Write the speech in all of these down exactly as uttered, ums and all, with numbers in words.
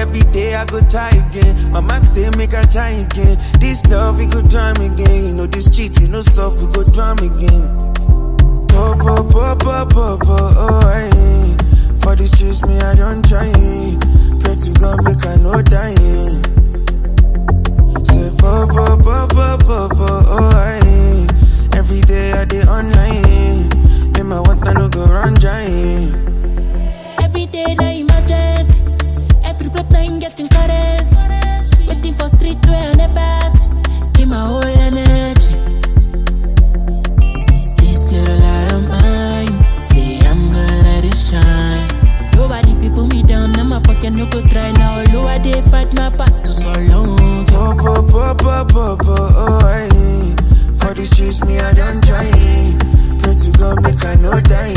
every day I go try again. Mama say make I try again. This love we go drown again. You know this cheating no soft we go drown again. Po po po po po po oh aye. For this chase me I don't try. Pray to God make I no die. Say po po po po po po oh aye. Every day I dey online. In my water no go run dry. Every day na emergency. Every block na I'm getting caress. Waiting for street where I never see. Give my whole energy. This little light of mine, say I'm gonna let it shine. Nobody fi put me down, now my pocket no go try. Now although I dey fight my battle so long. Po po po po po po oh aye. For this chase me I don't try. Pray to God make I no die.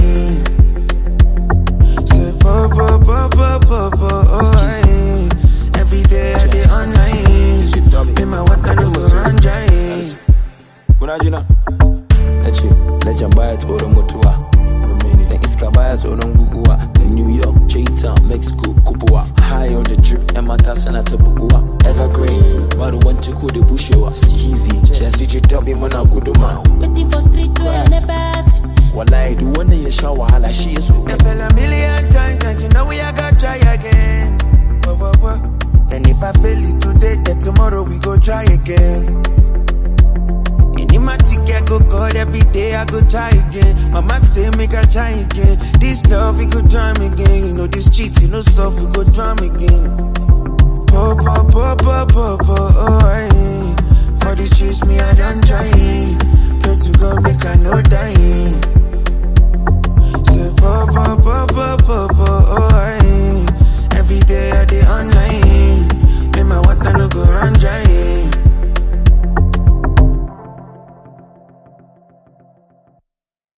Say po po po po po po oh aye. Every day I dey online. In my water no go run dry. Kuna jina Echi, legend bias or motua. The iska bias or ngugua. The New York, J-Town, Mexico, Kupua. High on the drip, and my tasana tapukua. Evergreen, but the one to cool the bushewa. Easy, just see you double when I go to my. Waiting for street where I never see. What I do when you shower, hala she is with me. I fell a million times and you know we I got try again. Whoa, whoa, whoa. And if I fail it today, then tomorrow we go try again. And in my ticket go God every day I go try again. Mama say make I try again. This love we go drown again. You know this cheating no soft we go drown again. Po po po po po po oh aye.